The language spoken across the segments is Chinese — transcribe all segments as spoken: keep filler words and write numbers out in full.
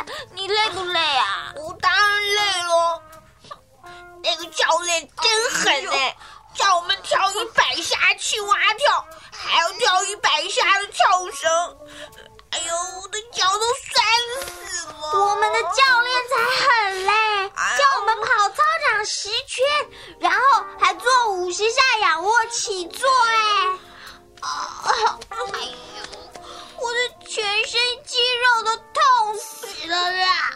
你累不累啊？ 我当然累了。那个教练真狠哎、欸，叫我们跳一百下青蛙跳，还要跳一百下的跳绳。哎呦，我的脚都酸死了。 我们的教练才很累，叫我们跑操场十圈，然后还做五十下仰卧起坐。哎，啊，哎呦，我的全身肌肉都痛死了啦！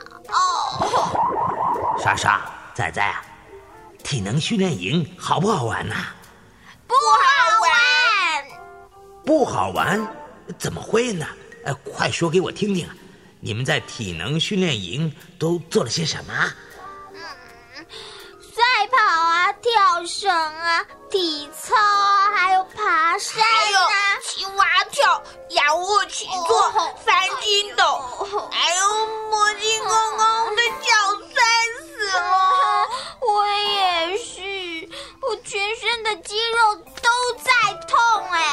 哦， 莎莎、仔仔啊，体能训练营好不好玩啊？ 不好玩。 不好玩？怎么会呢？呃，快说给我听听，你们在体能训练营都做了些什么？ 嗯，赛跑啊，跳绳啊，体操啊，还有爬山啊， 还有青蛙跳、仰卧起坐、哦、翻筋斗。哦、哎呦，魔镜公公的脚酸死了。 我也是，我全身的肌肉都在痛哎。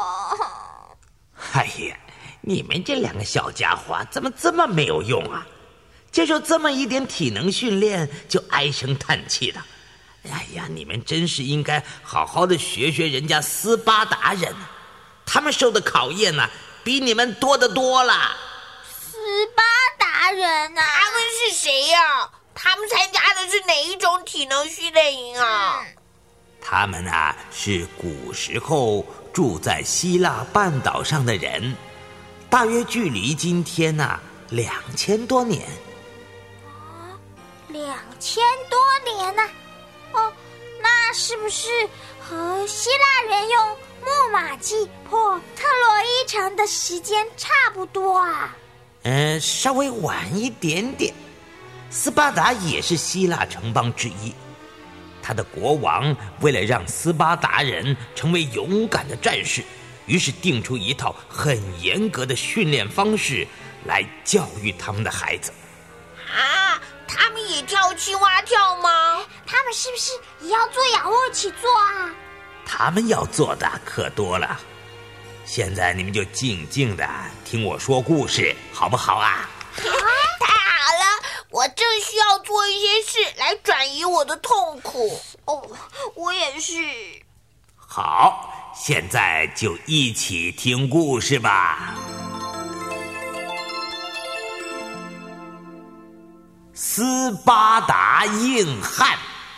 哎呀，你们这两个小家伙怎么这么没有用啊？接受这么一点体能训练就唉声叹气的。哎呀，你们真是应该好好的学学人家斯巴达人，他们受的考验呢、啊，比你们多得多了。 斯巴达人啊？ 他们是谁呀、啊？他们参加的是哪一种体能训练营啊？ 嗯、他们啊是古时候住在希腊半岛上的人，大约距离今天呢、啊、两千多年。 啊，两千多年呢、啊？哦，那是不是和希腊人用木马计破特洛伊城的时间差不多啊？ 嗯，稍微晚一点点。斯巴达也是希腊城邦之一，他的国王为了让斯巴达人成为勇敢的战士，于是定出一套很严格的训练方式来教育他们的孩子。 啊，他们也跳青蛙跳吗？ 他们是不是也要做仰卧起坐啊？ 他们要做的可多了。现在你们就静静的听我说故事，好不好啊？ 太好了，我正需要做一些事来转移我的痛苦。 哦，我也是。 好，现在就一起听故事吧。斯巴达硬汉。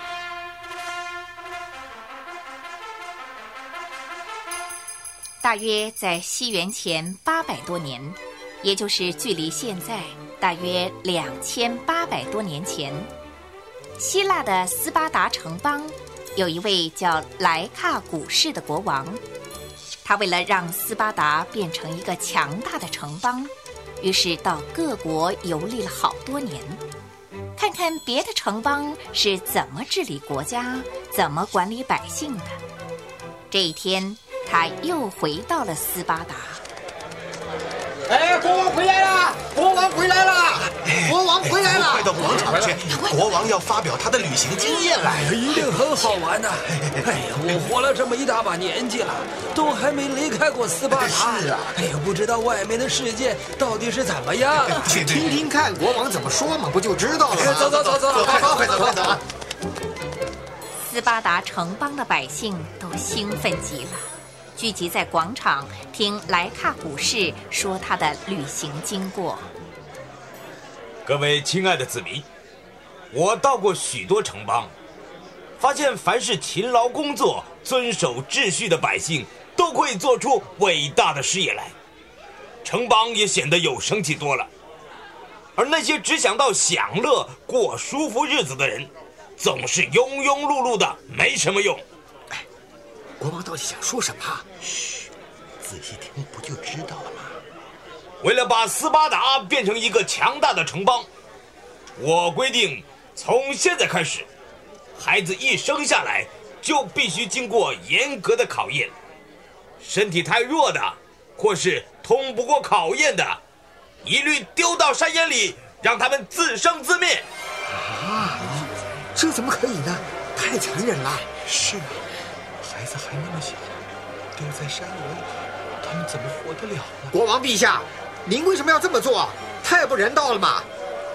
大约在西元前八百多年，也就是距离现在大约两千八百多年前，希腊的斯巴达城邦有一位叫莱卡古氏的国王，他为了让斯巴达变成一个强大的城邦，于是到各国游历了好多年，看看别的城邦是怎么治理国家、怎么管理百姓的。这一天，他又回到了斯巴达。 哎，国王回来了！国王回来了！国王回来了！ 快到广场去，国王要发表他的旅行经验来， 一定很好玩的。哎呀，我活了这么一大把年纪了，都还没离开过斯巴达。 是啊， 哎呀，不知道外面的世界到底是怎么样。 去听听看国王怎么说嘛，不就知道了吗？ 走走走走， 走，快走快走快走！ 斯巴达城邦的百姓都兴奋极了，聚集在广场听莱卡古氏说他的旅行经过。 各位亲爱的子民，我到过许多城邦，发现凡是勤劳工作、遵守秩序的百姓，都可以做出伟大的事业来，城邦也显得有生气多了。而那些只想到享乐、过舒服日子的人，总是庸庸碌碌的，没什么用。 哎，国王到底想说什么？ 嘘，仔细听不就知道了吗？ 为了把斯巴达变成一个强大的城邦，我规定从现在开始，孩子一生下来就必须经过严格的考验，身体太弱的或是通不过考验的，一律丢到山岩里，让他们自生自灭。 啊，这怎么可以呢？太残忍了。 是啊，孩子还那么小，丢在山岩里，他们怎么活得了呢？ 国王陛下，您为什么要这么做？太不人道了嘛！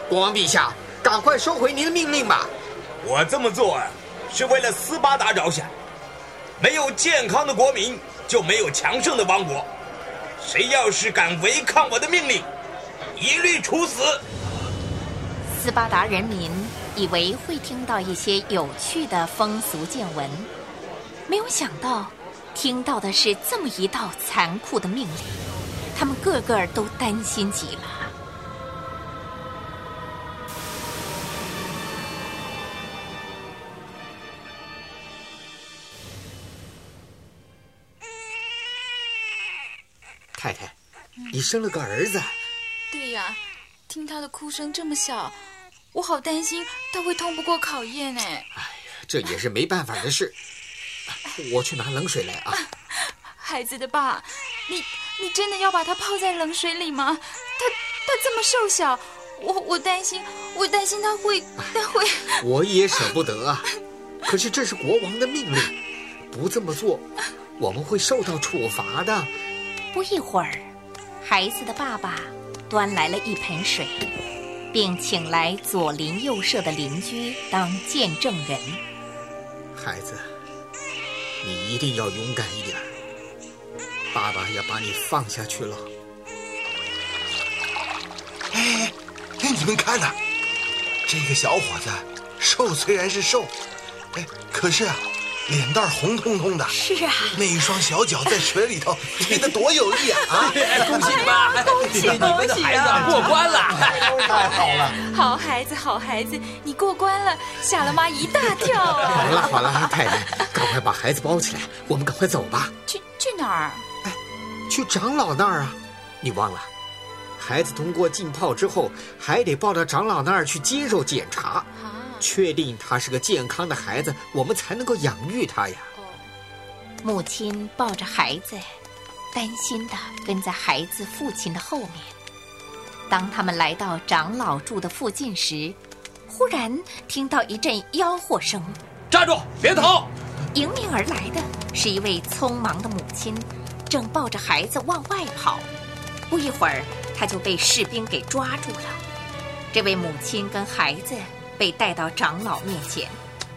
国王陛下，赶快收回您的命令吧！ 我这么做啊，是为了斯巴达着想。没有健康的国民，就没有强盛的王国。谁要是敢违抗我的命令，一律处死。 斯巴达人民以为会听到一些有趣的风俗见闻，没有想到听到的是这么一道残酷的命令，他们个个都担心极了。 太太，你生了个儿子。 对呀，听他的哭声这么小，我好担心他会通不过考验哎。 哎呀，这也是没办法的事。我去拿冷水来啊！ 孩子的爸，你你真的要把他泡在冷水里吗？他他这么瘦小，我我担心，我担心他会他会。 我也舍不得啊，可是这是国王的命令，不这么做，我们会受到处罚的。 不一会儿，孩子的爸爸端来了一盆水，并请来左邻右舍的邻居当见证人。 孩子，你一定要勇敢一点，爸爸要把你放下去了。 哎哎，你们看呐，这个小伙子瘦虽然是瘦，哎，可是啊，脸蛋红彤彤的。 是啊， 那一双小脚在水里头踢得多有力啊！啊， 恭喜你们，恭喜你们的孩子过关了， 太好了！ 好孩子，好孩子，你过关了，吓了妈一大跳啊！ 好了好了，太太，赶快把孩子包起来，我们赶快走吧。 去去哪儿？ 哎，去长老那儿啊！你忘了，孩子通过浸泡之后，还得抱到长老那儿去接受检查。确定他是个健康的孩子，我们才能够养育他呀。 母亲抱着孩子，担心地跟在孩子父亲的后面。当他们来到长老住的附近时，忽然听到一阵吆喝声：“ 站住，别逃！” 迎面而来的是一位匆忙的母亲，正抱着孩子往外跑。不一会儿，他就被士兵给抓住了。这位母亲跟孩子被带到长老面前。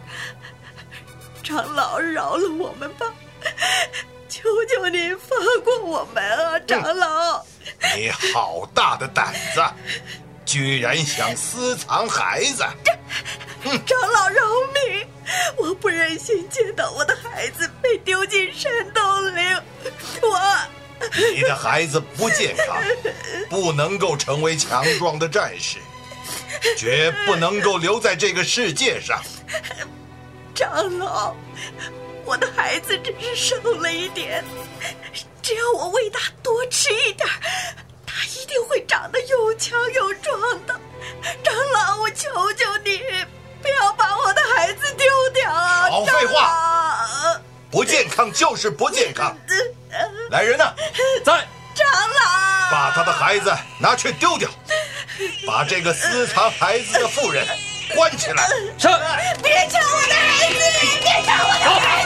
长老，饶了我们吧，求求您放过我们啊！长老， 你好大的胆子，居然想私藏孩子！ 长老饶命！我不忍心见到我的孩子被丢进山洞里，我…… 你的孩子不健康，不能够成为强壮的战士，绝不能够留在这个世界上。 长老，我的孩子只是瘦了一点，只要我喂他多吃一点，他一定会长得又强又壮的。长老，我求求你，不要把我的孩子丢掉啊！ 少废话，不健康就是不健康。来人呐， 在！ 长老， 把他的孩子拿去丢掉，把这个私藏孩子的妇人关起来。 是。 别抢我的孩子！别抢我的孩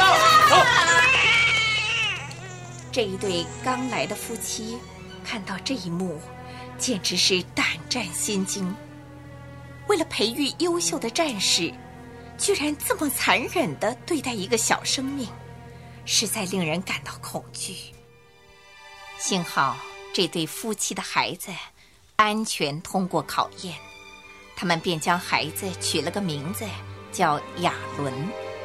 子！ 这一对刚来的夫妻看到这一幕，简直是胆战心惊。为了培育优秀的战士，居然这么残忍地对待一个小生命，实在令人感到恐惧。幸好这对夫妻的孩子安全通过考验，他们便将孩子取了个名字，叫亚伦。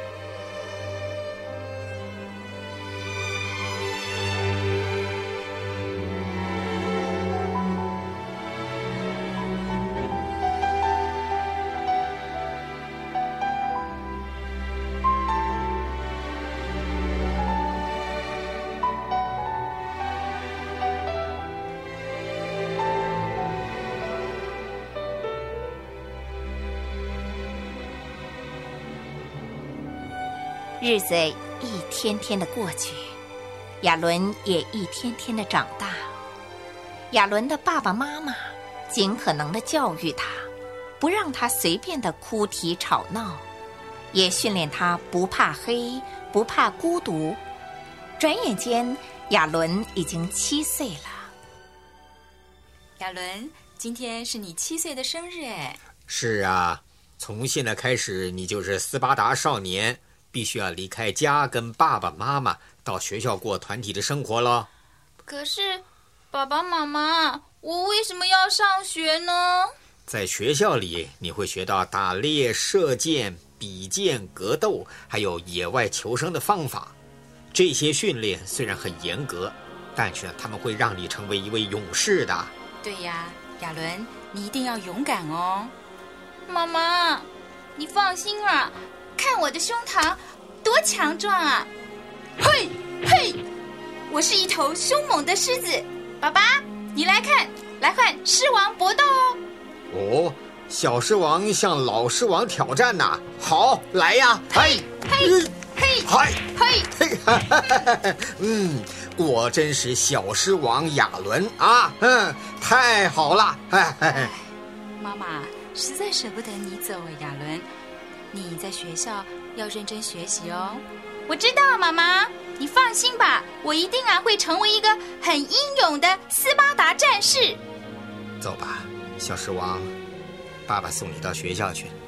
日子一天天的过去，亚伦也一天天的长大。亚伦的爸爸妈妈尽可能的教育他，不让他随便的哭啼吵闹，也训练他不怕黑，不怕孤独。转眼间，亚伦已经七岁了。 亚伦， 今天是你七岁的生日哎。 是啊，从现在开始，你就是斯巴达少年，必须要离开家，跟爸爸妈妈到学校过团体的生活了。 可是，爸爸妈妈，我为什么要上学呢？ 在学校里，你会学到打猎、射箭、比剑、格斗，还有野外求生的方法。这些训练虽然很严格，但是他们会让你成为一位勇士的。 对呀，亚伦，你一定要勇敢哦。妈妈，你放心啦，看我的胸膛多强壮啊！嘿，嘿，我是一头凶猛的狮子。爸爸，你来看，来和狮王搏斗哦。 哦，小狮王向老狮王挑战呐！好，来呀！ 嘿，嘿，嘿， 嗨， 嘿， 嘿，嗯，果真是小狮王亚伦啊！嗯，太好了！哎哎， 妈妈实在舍不得你走，亚伦，你在学校要认真学习哦。我知道，妈妈，你放心吧，我一定啊会成为一个很英勇的斯巴达战士。 走吧，小狮王，爸爸送你到学校去。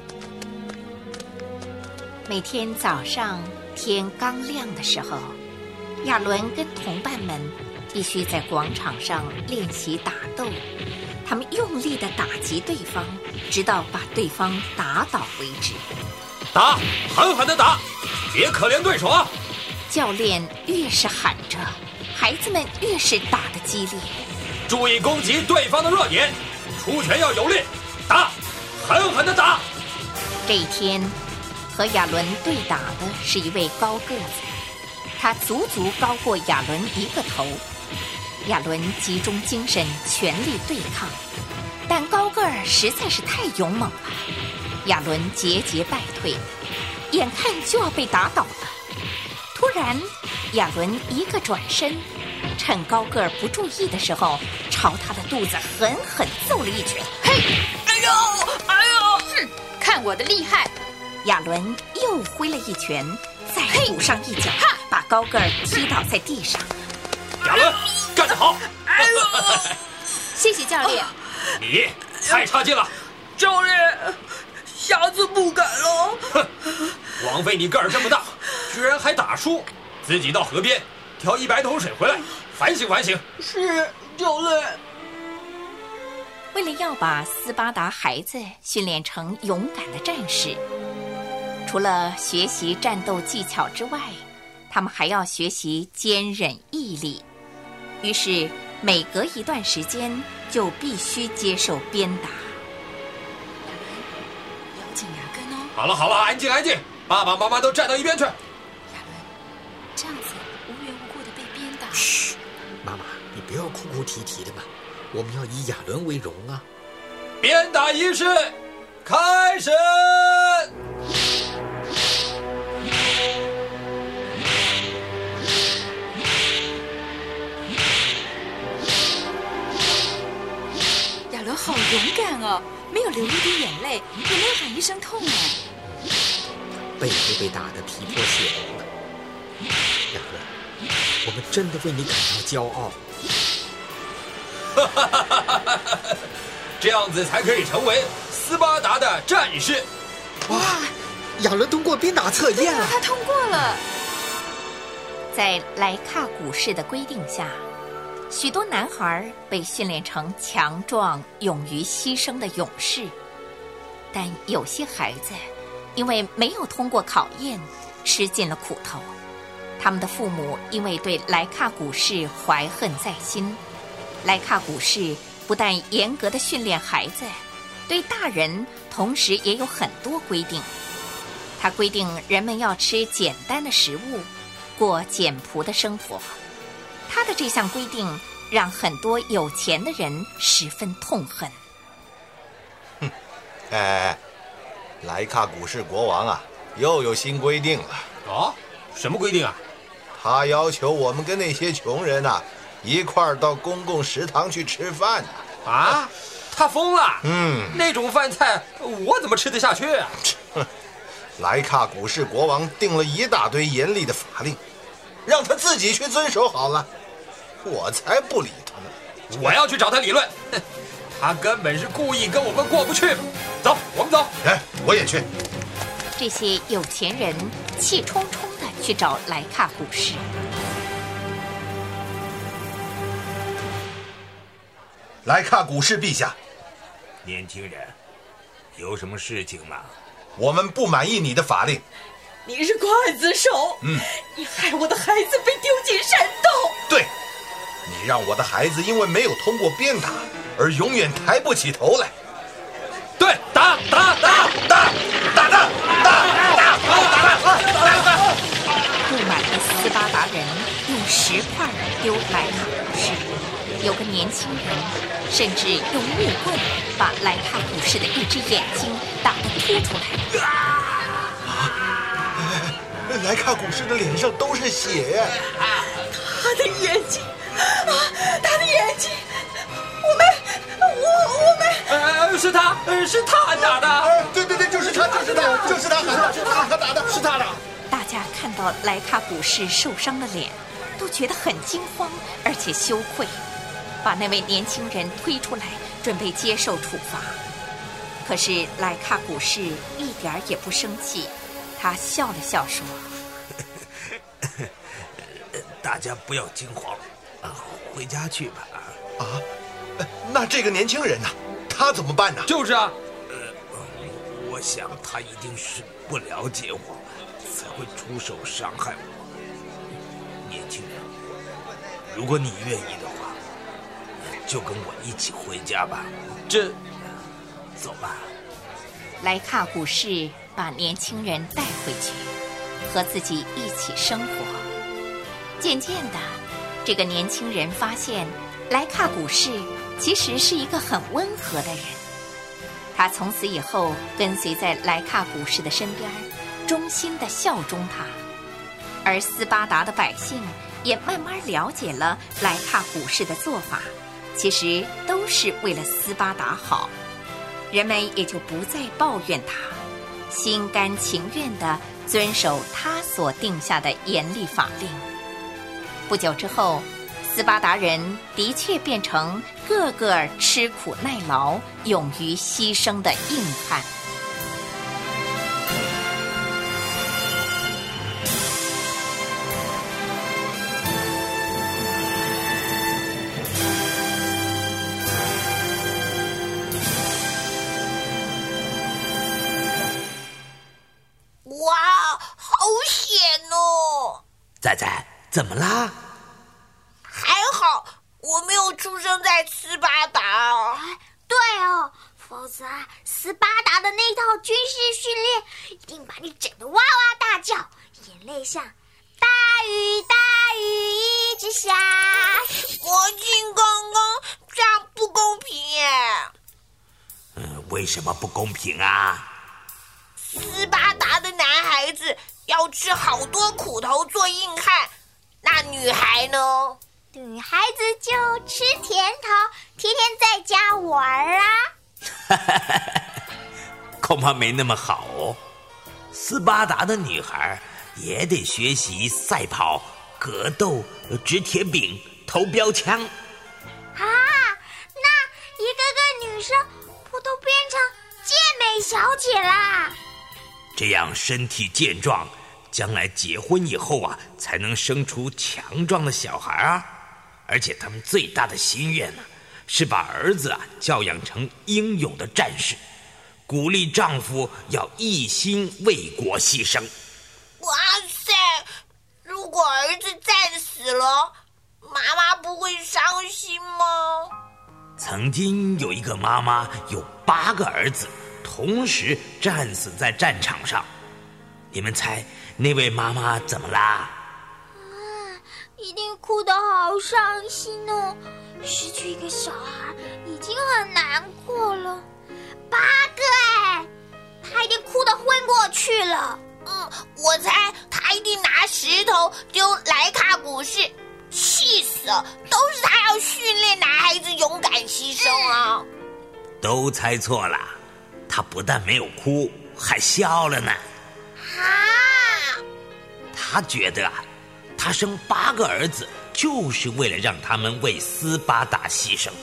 每天早上天刚亮的时候，亚伦跟同伴们必须在广场上练习打斗。他们用力地打击对方，直到把对方打倒为止。 打，狠狠地打，别可怜对手啊！ 教练越是喊着，孩子们越是打得激烈。 注意攻击对方的弱点，出拳要有力，打，狠狠地打。 这一天，和亚伦对打的是一位高个子，他足足高过亚伦一个头。亚伦集中精神，全力对抗，但高个儿实在是太勇猛了，亚伦节节败退，眼看就要被打倒了。突然，亚伦一个转身，趁高个儿不注意的时候，朝他的肚子狠狠揍了一拳。 嘿，哎呦，哎呦，嗯，看我的厉害！ 亚伦又挥了一拳，再补上一脚，把高个儿踢倒在地上。 亚伦，干得好！ 哎呦，谢谢教练。 你太差劲了， 教练，下次不敢了。 哼，枉费你个儿这么大，居然还打输，自己到河边挑一百桶水回来，反省反省。 是，教练。 为了要把斯巴达孩子训练成勇敢的战士，除了学习战斗技巧之外，他们还要学习坚忍毅力。于是每隔一段时间就必须接受鞭打。 亚伦，咬紧牙根哦。 好了好了，安静安静，爸爸妈妈都站到一边去。亚伦，这样子无缘无故的被鞭打。 嘘，妈妈，你不要哭哭啼啼的嘛，我们要以亚伦为荣啊！ 鞭打仪式开始。 亚伦好勇敢哦，没有流一滴眼泪，也没有喊一声痛哎。 背都被打得皮破血流了。亚伦，我们真的为你感到骄傲。 哈哈哈哈哈！这样子才可以成为斯巴达的战士。 哇，亚伦通过鞭打测验了， 他通过了。 在莱卡古式的规定下，许多男孩被训练成强壮、勇于牺牲的勇士，但有些孩子因为没有通过考验，吃尽了苦头。他们的父母因为对莱卡古式怀恨在心，莱卡古式不但严格的训练孩子，对大人同时也有很多规定。他规定人们要吃简单的食物，过简朴的生活。他的这项规定让很多有钱的人十分痛恨。 哼，哎，莱卡古市国王啊，又有新规定了。 哦，什么规定啊？ 他要求我们跟那些穷人啊一块儿到公共食堂去吃饭呢。 啊，他疯了！ 嗯， 那种饭菜我怎么吃得下去啊？ 莱卡古市国王定了一大堆严厉的法令，让他自己去遵守好了。我才不理他呢！ 我要去找他理论。 他根本是故意跟我们过不去。走，我们走。 哎，我也去。 这些有钱人气冲冲地去找莱卡古士。 莱卡古士陛下， 年轻人，有什么事情吗？ 我们不满意你的法令。 你是刽子手， 嗯， 你害我的孩子被丢进山洞。 对，你让我的孩子因为没有通过鞭打而永远抬不起头来。 对，打打打打打打打打！ 不满的斯巴达人用石块丢莱卡古士，有个年轻人甚至用木棍把莱卡古士的一只眼睛打得凸出来。 莱卡古士的脸上都是血呀！ 他的眼睛，啊，他的眼睛，我们，我我们， 呃，是他，呃，是他打的。 呃，对对对，就是他，就是他，就是他，是他，他打的，是他的。 大家看到莱卡古士受伤的脸，都觉得很惊慌，而且羞愧，把那位年轻人推出来，准备接受处罚。可是莱卡古士一点也不生气，他笑了笑说：“ 大家不要惊慌，啊，回家去吧。” 啊，那这个年轻人呢？他怎么办呢？ 就是啊， 呃，我想他一定是不了解我，才会出手伤害我。年轻人，如果你愿意的话，就跟我一起回家吧。 这， 走吧。 莱卡古士把年轻人带回去，和自己一起生活。渐渐的，这个年轻人发现莱卡古士其实是一个很温和的人。他从此以后跟随在莱卡古士的身边，忠心地效忠他。而斯巴达的百姓也慢慢了解了莱卡古士的做法，其实都是为了斯巴达好。人们也就不再抱怨他，心甘情愿地遵守他所定下的严厉法令。不久之后，斯巴达人的确变成个个吃苦耐劳、勇于牺牲的硬汉。 哇，好险哦！ 仔仔，怎么啦？ 还好我没有出生在斯巴达。 对哦，否则啊，斯巴达的那套军事训练一定把你整得哇哇大叫，眼泪像大雨大雨一直下。 魔镜刚刚这样不公平耶。 嗯，为什么不公平啊？ 斯巴达的男孩子要吃好多苦头做硬汉，那女孩呢？ 女孩子就吃甜头，天天在家玩啊。 恐怕没那么好哦。斯巴达的女孩也得学习赛跑、格斗、掷铁饼、投标枪。 啊，那一个个女生不都变成健美小姐啦？ 这样身体健壮，将来结婚以后啊，才能生出强壮的小孩啊。而且他们最大的心愿呢，是把儿子啊教养成英勇的战士，鼓励丈夫要一心为国牺牲。 哇塞，如果儿子战死了，妈妈不会伤心吗？ 曾经有一个妈妈有八个儿子同时战死在战场上，你们猜那位妈妈怎么啦？ 一定哭得好伤心哦！失去一个小孩已经很难过了，八个哎，他一定哭得昏过去了。 嗯，我猜他一定拿石头丢莱卡古士，气死了！都是他要训练男孩子勇敢牺牲啊！ 都猜错了，他不但没有哭，还笑了呢。 啊！ 他觉得啊，他生八个儿子就是为了让他们为斯巴达牺牲，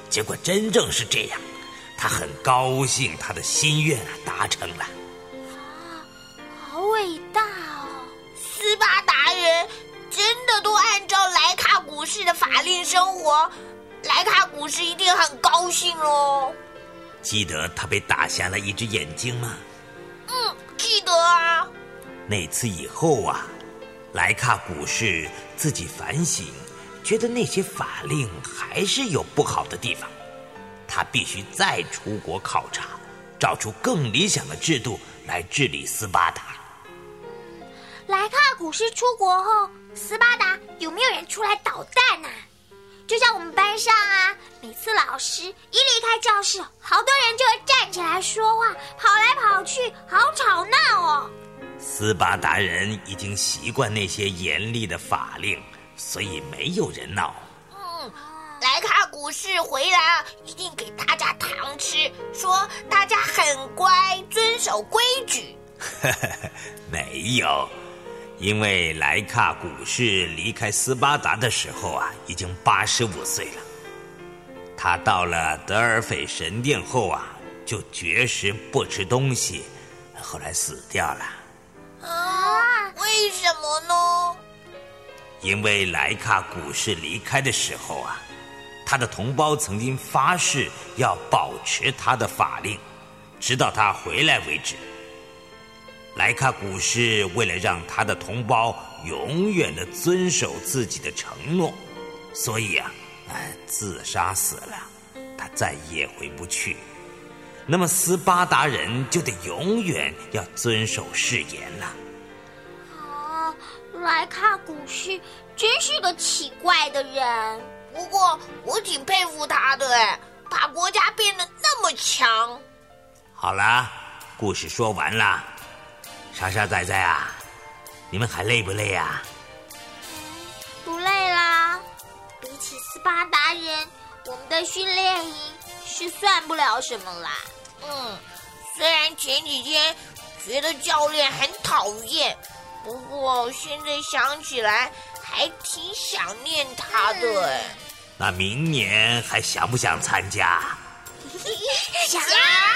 结果真正是这样，他很高兴，他的心愿啊达成了。 啊，好伟大哦！ 斯巴达人真的都按照莱卡古士的法令生活，莱卡古士一定很高兴哦。 记得他被打瞎了一只眼睛吗？ 嗯，记得啊。 那次以后啊，莱卡古士自己反省，觉得那些法令还是有不好的地方，他必须再出国考察，找出更理想的制度来治理斯巴达。 莱卡古士出国后，斯巴达有没有人出来捣蛋啊？就像我们班上啊，每次老师一离开教室，好多人就会站起来说话，跑来跑去，好吵闹哦。 斯巴达人已经习惯那些严厉的法令，所以没有人闹。 嗯，莱卡古士回来啊，一定给大家糖吃，说大家很乖，遵守规矩。 没有，因为莱卡古士离开斯巴达的时候啊，已经八十五岁了。他到了德尔斐神殿后啊，就绝食不吃东西，后来死掉了。 啊，为什么呢？ 因为莱卡古士离开的时候啊，他的同胞曾经发誓要保持他的法令，直到他回来为止。莱卡古士为了让他的同胞永远地遵守自己的承诺，所以啊，哎，自杀死了，他再也回不去。那么斯巴达人就得永远要遵守誓言了。 啊，莱卡古士真是个奇怪的人。 不过我挺佩服他的哎，把国家变得那么强。 好了，故事说完了。傻傻仔仔啊，你们还累不累啊？ 不累啦，比起斯巴达人，我们的训练营是算不了什么啦。 嗯，虽然前几天觉得教练很讨厌，不过现在想起来还挺想念他的哎。 那明年还想不想参加？ 想啊！